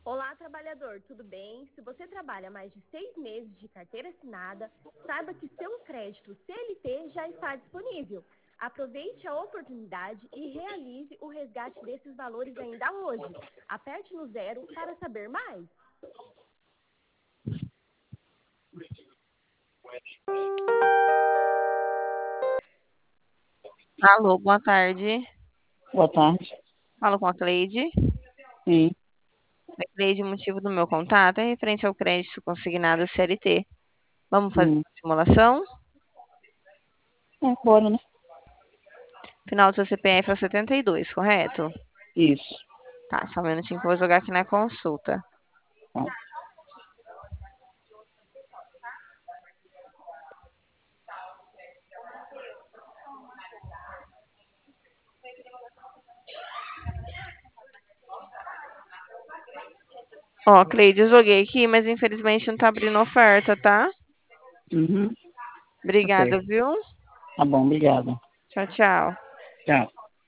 Olá, trabalhador, tudo bem? Se você trabalha mais de 6 meses de carteira assinada, saiba que seu crédito CLT já está disponível. Aproveite a oportunidade e realize o resgate desses valores ainda hoje. Aperte no 0 para saber mais. Alô, boa tarde. Boa tarde. Falo com a Cleide. Sim. Cleide, o motivo do meu contato é referente ao crédito consignado CLT. Vamos fazer uma simulação? Bora, né? Final do seu CPF é o 72, correto? Isso. Tá, só um minutinho que eu vou jogar aqui na consulta. Tá. Ó, Cleide, eu joguei aqui, mas infelizmente não tá abrindo oferta, tá? Uhum. Obrigada, Ok. viu? Tá bom, obrigado. Tchau, tchau. Tchau.